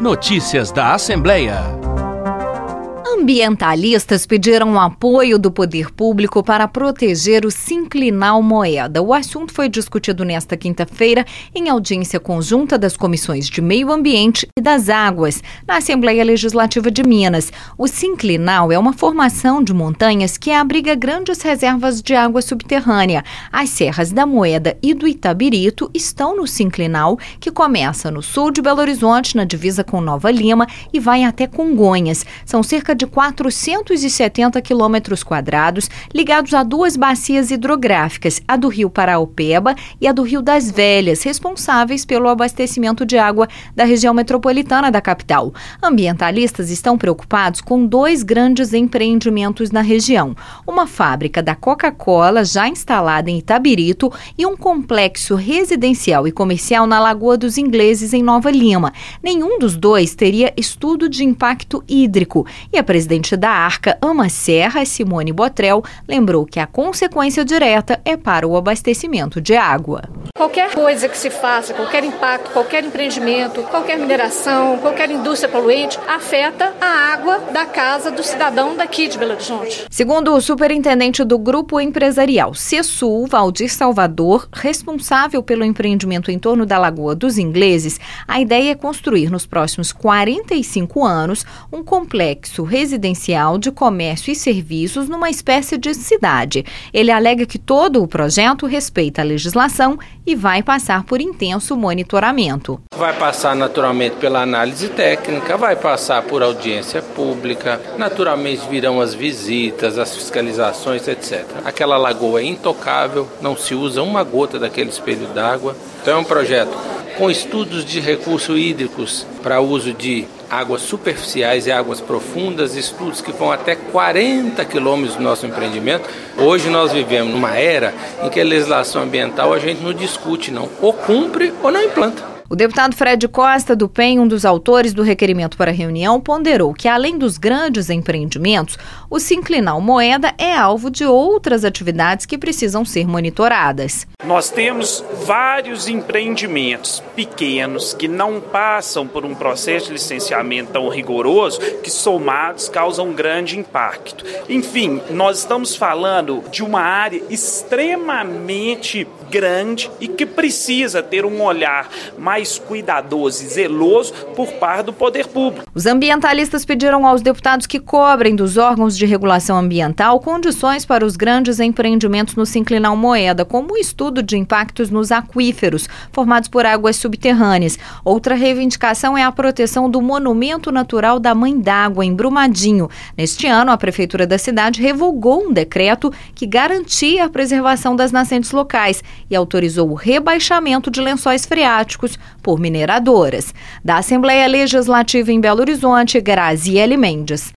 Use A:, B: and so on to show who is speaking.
A: Notícias da Assembleia.
B: Ambientalistas pediram o apoio do poder público para proteger o sinclinal Moeda. O assunto foi discutido nesta quinta-feira em audiência conjunta das comissões de Meio Ambiente e das Águas, na Assembleia Legislativa de Minas. O sinclinal é uma formação de montanhas que abriga grandes reservas de água subterrânea. As serras da Moeda e do Itabirito estão no sinclinal, que começa no sul de Belo Horizonte, na divisa com Nova Lima, e vai até Congonhas. São cerca de 470 quilômetros quadrados, ligados a duas bacias hidrográficas, a do Rio Paraopeba e a do Rio das Velhas, responsáveis pelo abastecimento de água da região metropolitana da capital. Ambientalistas estão preocupados com dois grandes empreendimentos na região: uma fábrica da Coca-Cola já instalada em Itabirito e um complexo residencial e comercial na Lagoa dos Ingleses, em Nova Lima. Nenhum dos dois teria estudo de impacto hídrico, e a presidente da Arca Ama-Serra, Simone Botrel, lembrou que a consequência direta é para o abastecimento de água.
C: Qualquer coisa que se faça, qualquer impacto, qualquer empreendimento, qualquer mineração, qualquer indústria poluente, afeta a água da casa do cidadão daqui de Belo Horizonte.
B: Segundo o superintendente do Grupo Empresarial Cesul, Valdir Salvador, responsável pelo empreendimento em torno da Lagoa dos Ingleses, a ideia é construir nos próximos 45 anos um complexo residencial de comércio e serviços numa espécie de cidade. Ele alega que todo o projeto respeita a legislação e vai passar por intenso monitoramento.
D: Vai passar naturalmente pela análise técnica, vai passar por audiência pública, naturalmente virão as visitas, as fiscalizações, etc. Aquela lagoa é intocável, não se usa uma gota daquele espelho d'água. Então é um projeto com estudos de recursos hídricos para uso de águas superficiais e águas profundas, estudos que vão até 40 quilômetros do nosso empreendimento. Hoje nós vivemos numa era em que a legislação ambiental a gente não discute, não. Ou cumpre ou não implanta.
B: O deputado Fred Costa, do PEN, um dos autores do requerimento para a reunião, ponderou que, além dos grandes empreendimentos, o sinclinal Moeda é alvo de outras atividades que precisam ser monitoradas.
E: Nós temos vários empreendimentos pequenos que não passam por um processo de licenciamento tão rigoroso, que somados causam um grande impacto. Enfim, nós estamos falando de uma área extremamente grande e que precisa ter um olhar mais cuidadoso e zeloso por parte do poder público.
B: Os ambientalistas pediram aos deputados que cobrem dos órgãos de regulação ambiental condições para os grandes empreendimentos no sinclinal Moeda, como o estudo de impactos nos aquíferos, formados por águas subterrâneas. Outra reivindicação é a proteção do Monumento Natural da Mãe d'Água, em Brumadinho. Neste ano, a prefeitura da cidade revogou um decreto que garantia a preservação das nascentes locais e autorizou o rebaixamento de lençóis freáticos por mineradoras. Da Assembleia Legislativa em Belo Horizonte, Graziele Mendes.